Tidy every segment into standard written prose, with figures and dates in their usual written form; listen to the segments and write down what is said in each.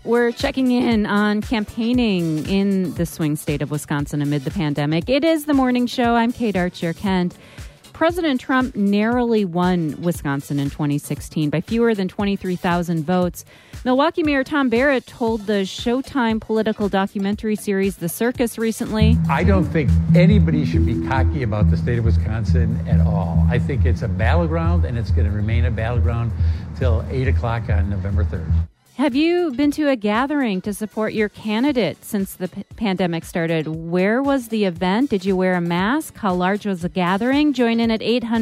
We're checking in on campaigning in the swing state of Wisconsin amid the pandemic. It is the morning show. I'm Kate Archer-Kent. President Trump narrowly won Wisconsin in 2016 by fewer than 23,000 votes. Milwaukee Mayor Tom Barrett told the Showtime political documentary series The Circus recently, I don't think anybody should be cocky about the state of Wisconsin at all. I think it's a battleground, and it's going to remain a battleground till 8 o'clock on November 3rd. Have you been to a gathering to support your candidate since the pandemic started? Where was the event? Did you wear a mask? How large was the gathering? Join in at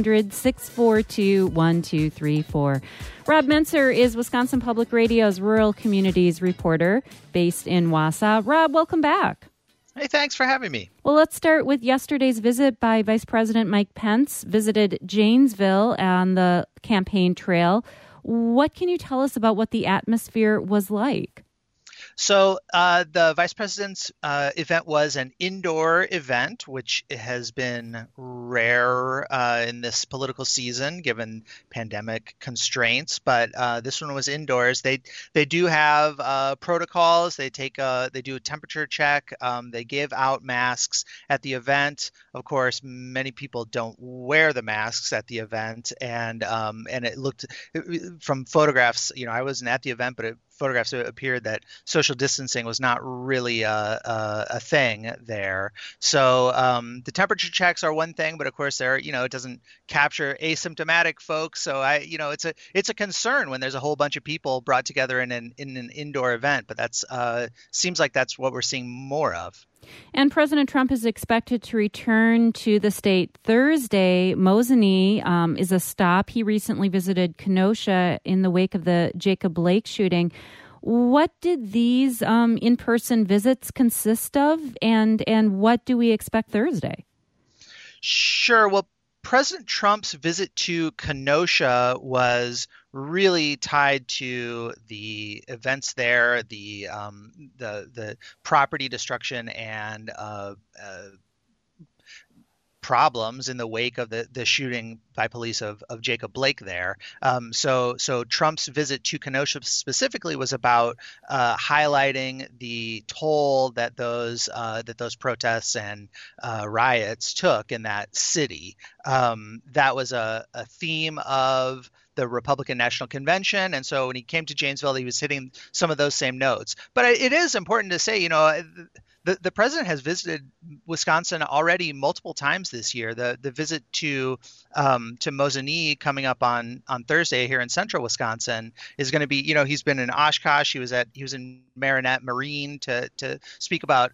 800-642-1234. Rob Menser is Wisconsin Public Radio's Rural Communities reporter based in Wausau. Rob, welcome back. Hey, thanks for having me. Well, let's start with yesterday's visit by Vice President Mike Pence, visited Janesville on the campaign trail. What can you tell us about what the atmosphere was like? So the vice president's event was an indoor event, which has been rare in this political season given pandemic constraints. But this one was indoors. They do have protocols. They do a temperature check. They give out masks at the event. Of course, many people don't wear the masks at the event, and it looked from photographs. You know, I wasn't at the event, but photographs appeared that social distancing was not really a thing there. So the temperature checks are one thing, but of course it doesn't capture asymptomatic folks. So it's a concern when there's a whole bunch of people brought together in an indoor event. But that's seems like that's what we're seeing more of. And President Trump is expected to return to the state Thursday. Mosinee is a stop. He recently visited Kenosha in the wake of the Jacob Blake shooting. What did these in-person visits consist of, and what do we expect Thursday? Sure. Well, President Trump's visit to Kenosha was really tied to the events there, the property destruction and problems in the wake of the shooting by police of Jacob Blake there. So Trump's visit to Kenosha specifically was about highlighting the toll that those protests and riots took in that city. That was a theme of the Republican National Convention. And so when he came to Janesville, he was hitting some of those same notes. But it is important to say, the president has visited Wisconsin already multiple times this year. The visit to Mosinee coming up on Thursday here in central Wisconsin is going to be, he's been in Oshkosh. He was in Marinette Marine to speak about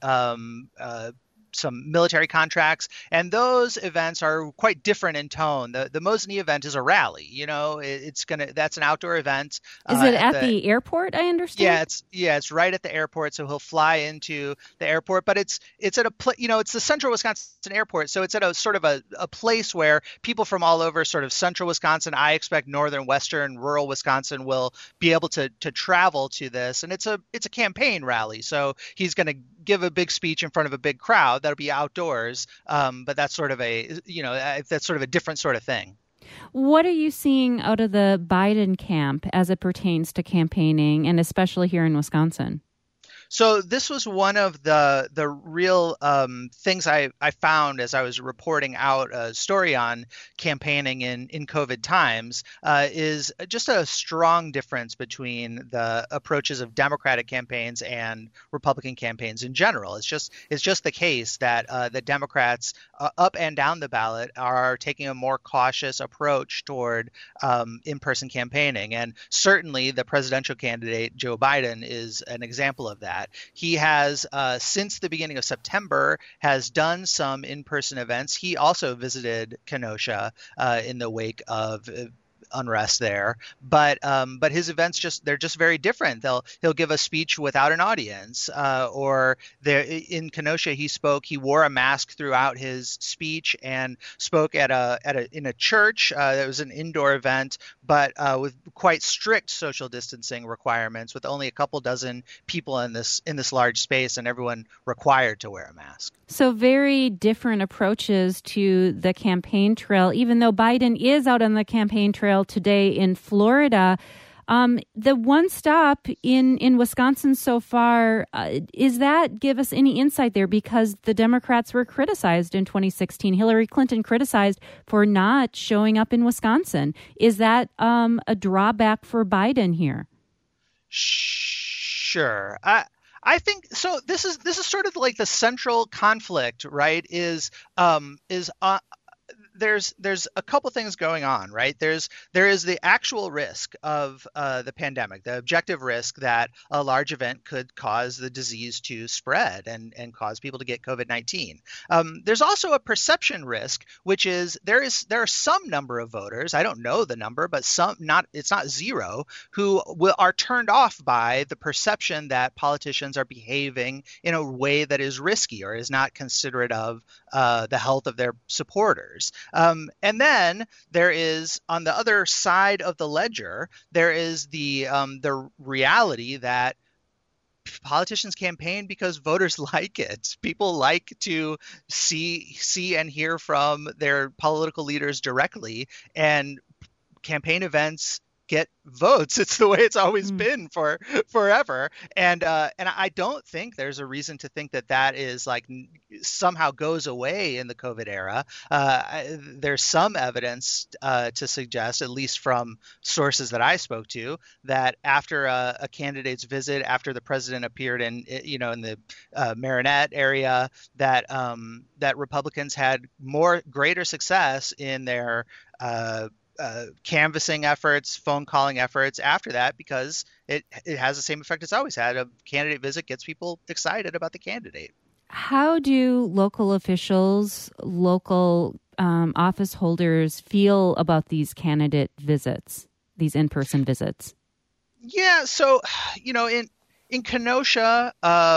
some military contracts, and those events are quite different in tone. The Mosinee event is a rally. That's an outdoor event. Is it at the airport? I understand. It's right at the airport. So he'll fly into the airport, but it's at it's the Central Wisconsin Airport. So it's at a sort of a place where people from all over sort of central Wisconsin, I expect northern, western, rural Wisconsin will be able to travel to this. And it's a campaign rally. So he's going to give a big speech in front of a big crowd. That'll be outdoors, but that's sort of a different sort of thing. What are you seeing out of the Biden camp as it pertains to campaigning, and especially here in Wisconsin? So this was one of the real things I found as I was reporting out a story on campaigning in COVID times is just a strong difference between the approaches of Democratic campaigns and Republican campaigns in general. It's just the case that the Democrats up and down the ballot are taking a more cautious approach toward in-person campaigning. And certainly the presidential candidate, Joe Biden, is an example of that. He has, since the beginning of September, has done some in-person events. He also visited Kenosha in the wake of unrest there, but his events they're just very different. He'll give a speech without an audience, or there in Kenosha he wore a mask throughout his speech and spoke in a church. It was an indoor event, but with quite strict social distancing requirements, with only a couple dozen people in this large space and everyone required to wear a mask. So very different approaches to the campaign trail, even though Biden is out on the campaign trail today in Florida. The one stop in Wisconsin so far, is that give us any insight there? Because the Democrats were criticized in 2016. Hillary Clinton criticized for not showing up in Wisconsin. Is that a drawback for Biden here? Sure. I think so. This is sort of like the central conflict, right? There's a couple things going on, right? There is the actual risk of the pandemic, the objective risk that a large event could cause the disease to spread and cause people to get COVID-19. There's also a perception risk, which is there are some number of voters, I don't know the number, but it's not zero, who are turned off by the perception that politicians are behaving in a way that is risky or is not considerate of the health of their supporters. And then there is, on the other side of the ledger, there is the reality that politicians campaign because voters like it. People like to see and hear from their political leaders directly, and campaign events get votes. It's the way it's always been for forever. And I don't think there's a reason to think that is like somehow goes away in the COVID era. There's some evidence to suggest, at least from sources that I spoke to, that after a candidate's visit, after the president appeared in the Marinette area, that Republicans had greater success in their canvassing efforts, phone calling efforts after that, because it has the same effect it's always had. A candidate visit gets people excited about the candidate. How do local officials, local office holders feel about these candidate visits, these in-person visits? Yeah, so, in Kenosha,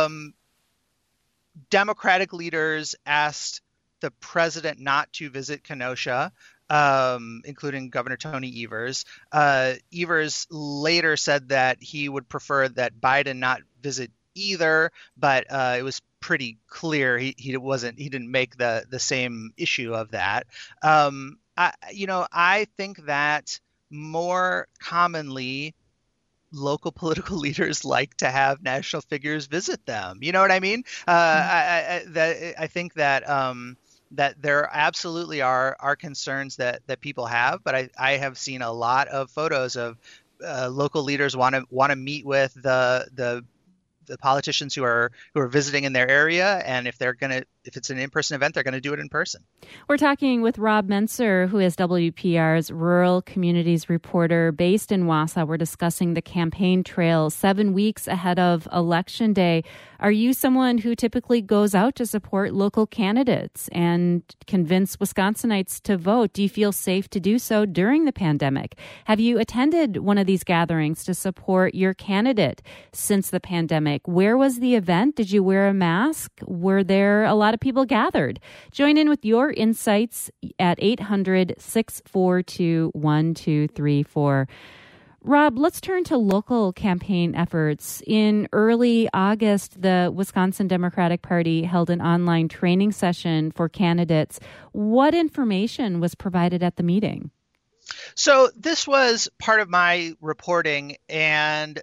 Democratic leaders asked the president not to visit Kenosha, including Governor Tony Evers. Evers later said that he would prefer that Biden not visit either, but it was pretty clear he didn't make the same issue of that. I think that more commonly, local political leaders like to have national figures visit them. You know what I mean? I think that that there absolutely are concerns that people have, but I have seen a lot of photos of local leaders want to meet with the politicians who are visiting in their area, and if it's an in-person event, they're going to do it in person. We're talking with Rob Menser, who is WPR's Rural Communities reporter based in Wausau. We're discussing the campaign trail 7 weeks ahead of Election Day. Are you someone who typically goes out to support local candidates and convince Wisconsinites to vote? Do you feel safe to do so during the pandemic? Have you attended one of these gatherings to support your candidate since the pandemic? Where was the event? Did you wear a mask? Were there a lot of people gathered? Join in with your insights at 800-642-1234. Rob, let's turn to local campaign efforts. In early August, the Wisconsin Democratic Party held an online training session for candidates. What information was provided at the meeting? So this was part of my reporting, and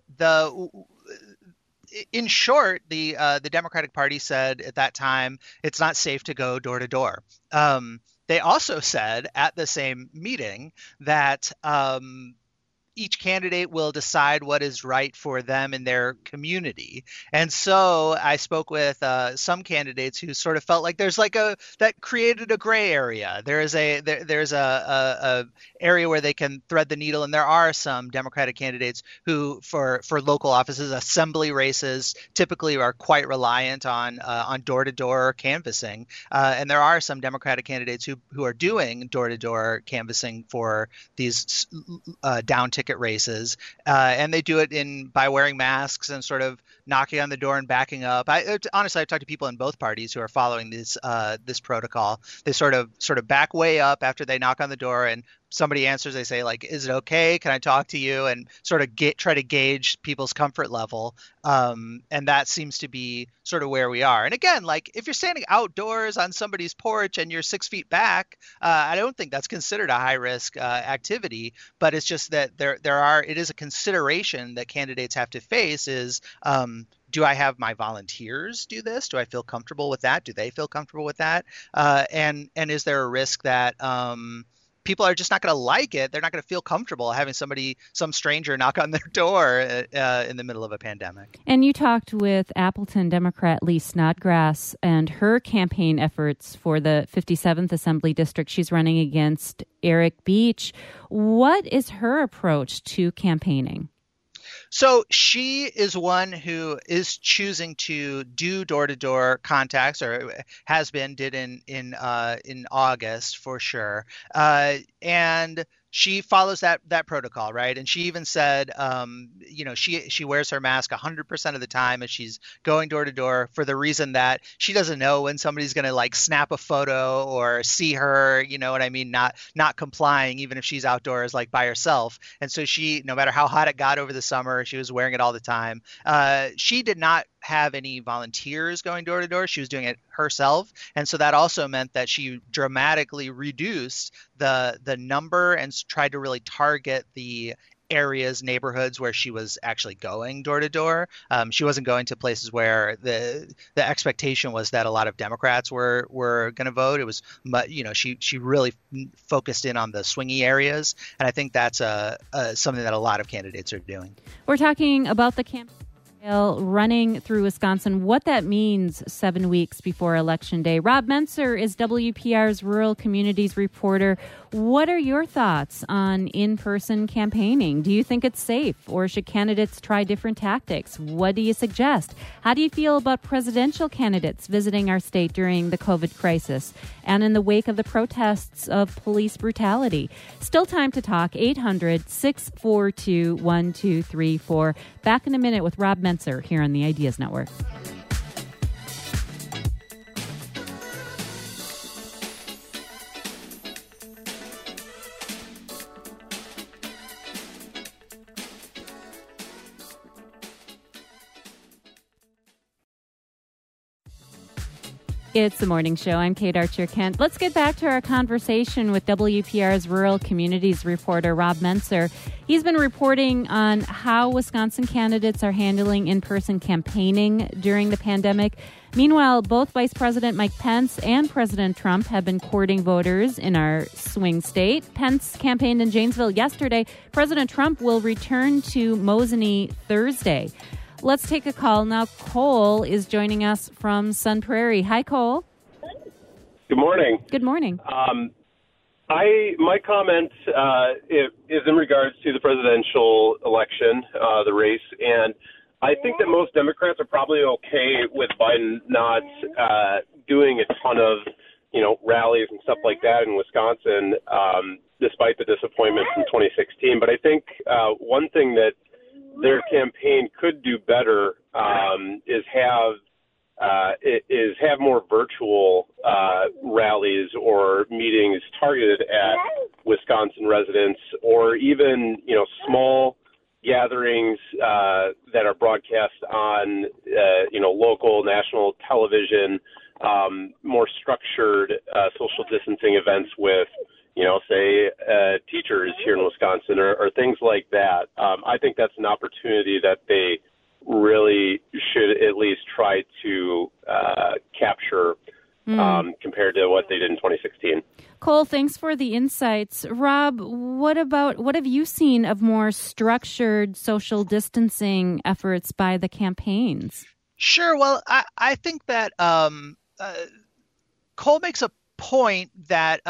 in short, the Democratic Party said at that time it's not safe to go door to door. They also said at the same meeting that each candidate will decide what is right for them in their community. And so I spoke with some candidates who sort of felt like there's that created a gray area. There's a area where they can thread the needle, and there are some Democratic candidates who, for local offices, assembly races, typically are quite reliant on door-to-door canvassing. And there are some Democratic candidates who are doing door-to-door canvassing for these down ticket races, and they do it by wearing masks and sort of knocking on the door and backing up. Honestly, I've talked to people in both parties who are following this protocol. They sort of back way up after they knock on the door and somebody answers, they say like, "Is it okay? Can I talk to you?" And sort of try to gauge people's comfort level. And that seems to be sort of where we are. And again, like if you're standing outdoors on somebody's porch and you're 6 feet back, I don't think that's considered a high risk activity. But it's just that it is a consideration that candidates have to face is, do I have my volunteers do this? Do I feel comfortable with that? Do they feel comfortable with that? And is there a risk that people are just not going to like it? They're not going to feel comfortable having some stranger knock on their door in the middle of a pandemic. And you talked with Appleton Democrat Lee Snodgrass and her campaign efforts for the 57th Assembly District. She's running against Eric Beach. What is her approach to campaigning? So she is one who is choosing to do door-to-door contacts, or did in August for sure, and she follows that protocol, right? And she even said, she wears her mask 100% of the time as she's going door to door, for the reason that she doesn't know when somebody's going to like snap a photo or see her, you know what I mean, not complying, even if she's outdoors like by herself. And so she, no matter how hot it got over the summer, she was wearing it all the time. She did not have any volunteers going door to door. She was doing it herself. And so that also meant that she dramatically reduced the number and tried to really target the areas, neighborhoods where she was actually going door to door. She wasn't going to places where the expectation was that a lot of Democrats were going to vote. It was, she really focused in on the swingy areas. And I think that's something that a lot of candidates are doing. We're talking about the campaign running through Wisconsin, what that means 7 weeks before Election Day. Rob Menser is WPR's Rural Communities reporter. What are your thoughts on in-person campaigning? Do you think it's safe, or should candidates try different tactics? What do you suggest? How do you feel about presidential candidates visiting our state during the COVID crisis and in the wake of the protests of police brutality? Still time to talk. 800-642-1234. Back in a minute with Rob Menser here on the Ideas Network. It's the morning show. I'm Kate Archer-Kent. Let's get back to our conversation with WPR's Rural Communities reporter, Rob Menser. He's been reporting on how Wisconsin candidates are handling in-person campaigning during the pandemic. Meanwhile, both Vice President Mike Pence and President Trump have been courting voters in our swing state. Pence campaigned in Janesville yesterday. President Trump will return to Mosinee Thursday. Let's take a call now. Cole is joining us from Sun Prairie. Hi, Cole. Good morning. Good morning. My comment is in regards to the presidential election, the race, and I think that most Democrats are probably okay with Biden not doing a ton of, rallies and stuff like that in Wisconsin, despite the disappointment from 2016. But I think one thing that their campaign could do better is have more virtual rallies or meetings targeted at Wisconsin residents, or even small gatherings that are broadcast on local, national television, more structured social distancing events with say teachers here in Wisconsin or things like that. I think that's an opportunity that they really should at least try to capture compared to what they did in 2016. Cole, thanks for the insights. Rob, what have you seen of more structured social distancing efforts by the campaigns? Sure. Well, I think that Cole makes a point that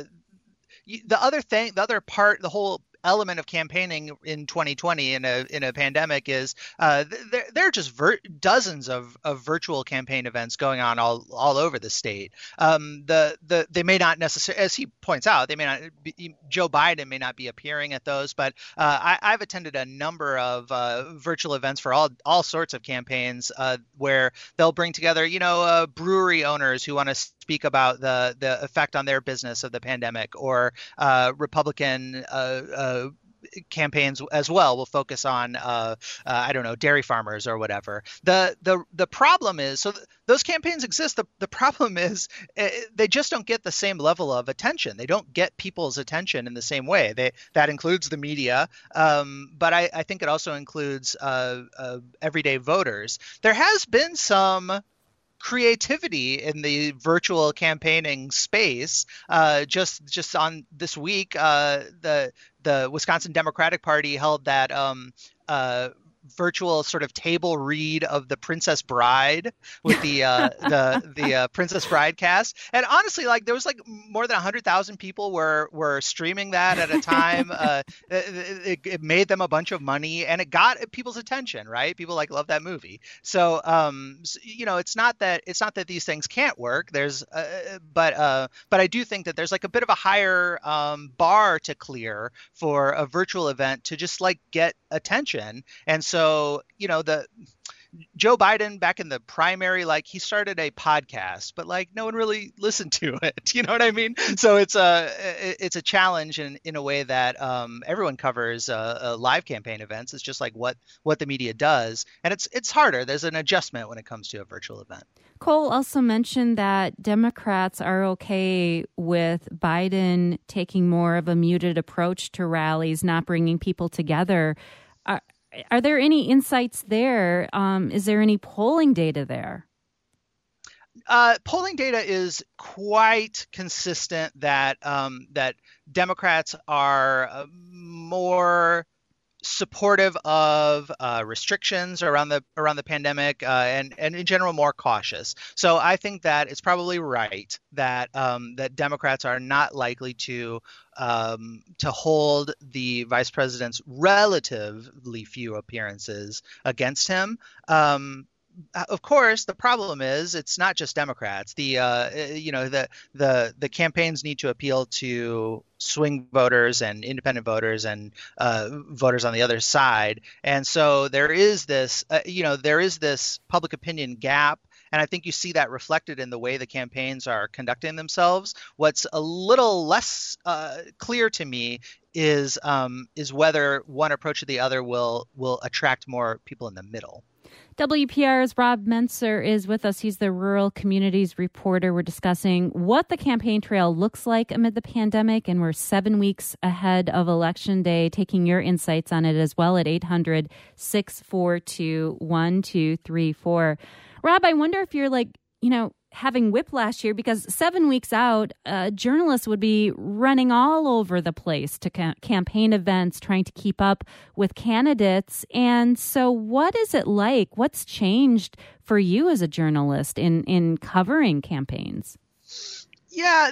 the whole element of campaigning in 2020 in a pandemic is there are just dozens of virtual campaign events going on all over the state. They may not necessarily, as he points out, Joe Biden may not be appearing at those, but I've attended a number of virtual events for all sorts of campaigns where they'll bring together brewery owners who want to speak about the effect on their business of the pandemic, or Republican campaigns as well will focus on I don't know, dairy farmers or whatever. The problem is, those campaigns exist. The problem is they just don't get the same level of attention. They don't get people's attention in the same way. That includes the media, but I think it also includes everyday voters. There has been some creativity in the virtual campaigning space. Just on this week, the Wisconsin Democratic Party held that virtual sort of table read of The Princess Bride with the Princess Bride cast. And honestly, like, there was like more than 100,000 people were streaming that at a time. It made them a bunch of money, and it got people's attention, right? People love that movie. So it's not that these things can't work. But I do think that there's like a bit of a higher bar to clear for a virtual event to just get attention. And so, Joe Biden back in the primary, he started a podcast, but no one really listened to it. You know what I mean? So it's a challenge in a way that everyone covers live campaign events. It's just what the media does, and it's harder. There's an adjustment when it comes to a virtual event. Cole also mentioned that Democrats are okay with Biden taking more of a muted approach to rallies, not bringing people together. Are there any insights there? Is there any polling data there? Polling data is quite consistent that Democrats are more supportive of restrictions around the pandemic, and in general more cautious. So I think that it's probably right that that Democrats are not likely to hold the vice president's relatively few appearances against him. Of course, the problem is it's not just Democrats. The campaigns need to appeal to swing voters and independent voters and voters on the other side. And so there is this public opinion gap. And I think you see that reflected in the way the campaigns are conducting themselves. What's a little less clear to me is whether one approach or the other will attract more people in the middle. WPR's Rob Mentzer is with us. He's the Rural Communities reporter. We're discussing what the campaign trail looks like amid the pandemic, and we're 7 weeks ahead of Election Day, taking your insights on it as well at 800-642-1234. Rob, I wonder if you're having whiplash here, because 7 weeks out, journalists would be running all over the place to campaign events, trying to keep up with candidates. And so what is it like? What's changed for you as a journalist in covering campaigns? Yeah,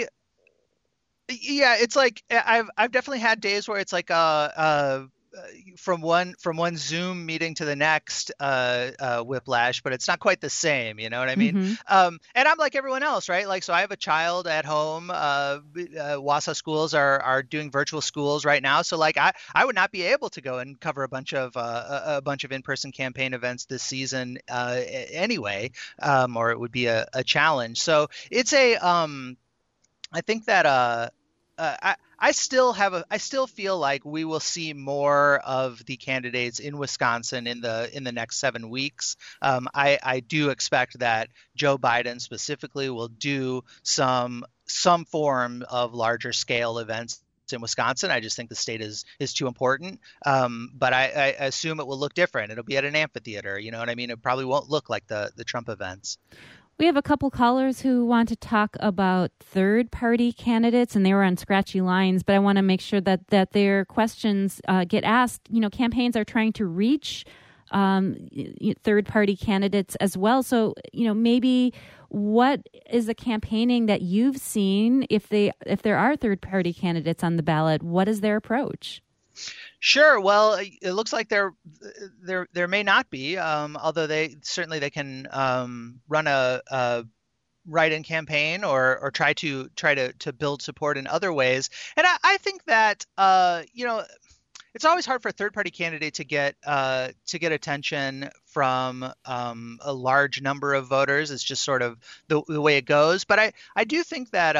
it's I've definitely had days where it's from one Zoom meeting to the next whiplash, but it's not quite the same. You know what I mean? Mm-hmm. And I'm like everyone else, right? So I have a child at home. Wausau schools are doing virtual schools right now. So I would not be able to go and cover a bunch of in-person campaign events this season anyway, or it would be a challenge. So it's I think that I still feel like we will see more of the candidates in Wisconsin in the next 7 weeks. I do expect that Joe Biden specifically will do some form of larger scale events in Wisconsin. I just think the state is too important. But I assume it will look different. It'll be at an amphitheater. You know what I mean? It probably won't look like the Trump events. We have a couple callers who want to talk about third-party candidates, and they were on scratchy lines, but I want to make sure that their questions get asked. Campaigns are trying to reach third-party candidates as well. So, maybe what is the campaigning that you've seen? If there are third-party candidates on the ballot, what is their approach? Sure. Well, it looks like there may not be, although they can run a write-in campaign or try to build support in other ways. And I think that it's always hard for a third-party candidate to get attention from a large number of voters. It's just sort of the way it goes. But I do think that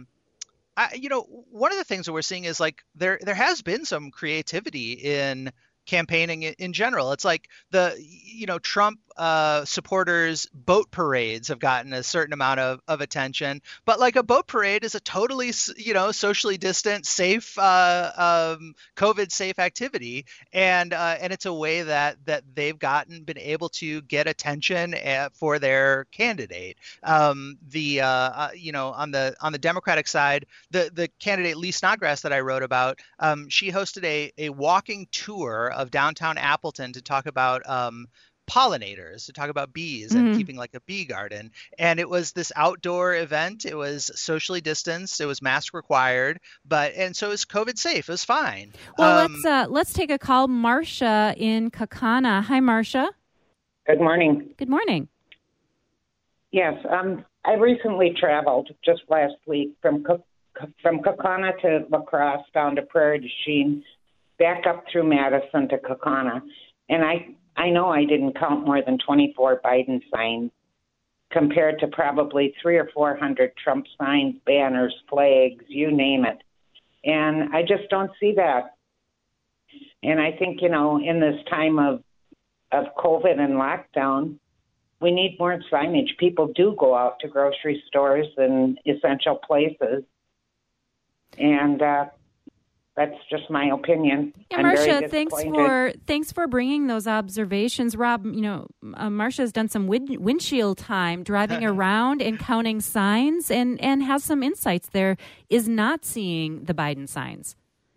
one of the things that we're seeing is like there has been some creativity in campaigning in general. It's like Trump supporters boat parades have gotten a certain amount of attention, but like a boat parade is a totally socially distant, safe, COVID safe activity, and it's a way that they've been able to get attention for their candidate. On the Democratic side, the candidate Lee Snodgrass that I wrote about, she hosted a walking tour of downtown Appleton to talk about pollinators, to talk about bees and keeping like a bee garden. And it was this outdoor event. It was socially distanced. It was mask required, and so it was COVID safe. It was fine. Well, let's take a call. Marcia in Kaukauna. Hi, Marcia. Good morning. Good morning. Yes, I recently traveled just last week from Kaukauna to La Crosse, down to Prairie du Chien, back up through Madison to Kaukauna, and I know I didn't count more than 24 Biden signs compared to probably 300 or 400 Trump signs, banners, flags, you name it. And I just don't see that. And I think, in this time of COVID and lockdown, we need more signage. People do go out to grocery stores and essential places. And that's just my opinion. Yeah, Marcia, thanks for bringing those observations. Rob, Marcia has done some windshield time driving around and counting signs and has some insights there, is not seeing the Biden signs.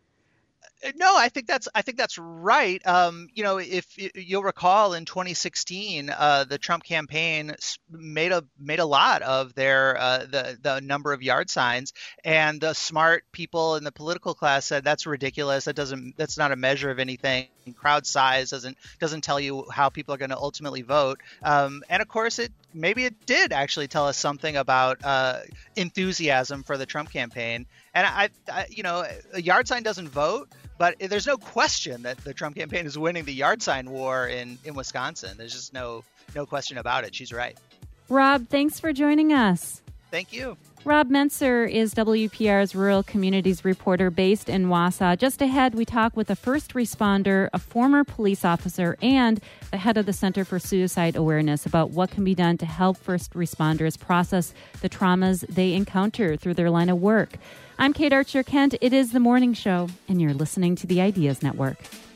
No, I think that's right. If you'll recall, in 2016, the Trump campaign made a lot of their the number of yard signs, and the smart people in the political class said that's ridiculous. That's not a measure of anything. Crowd size doesn't tell you how people are going to ultimately vote. And of course, maybe it did actually tell us something about enthusiasm for the Trump campaign. And a yard sign doesn't vote, but there's no question that the Trump campaign is winning the yard sign war in Wisconsin. There's just no question about it. She's right. Rob, thanks for joining us. Thank you. Rob Mentzer is WPR's Rural Communities reporter based in Wausau. Just ahead, we talk with a first responder, a former police officer, and the head of the Center for Suicide Awareness about what can be done to help first responders process the traumas they encounter through their line of work. I'm Kate Archer-Kent. It is The Morning Show, and you're listening to the Ideas Network.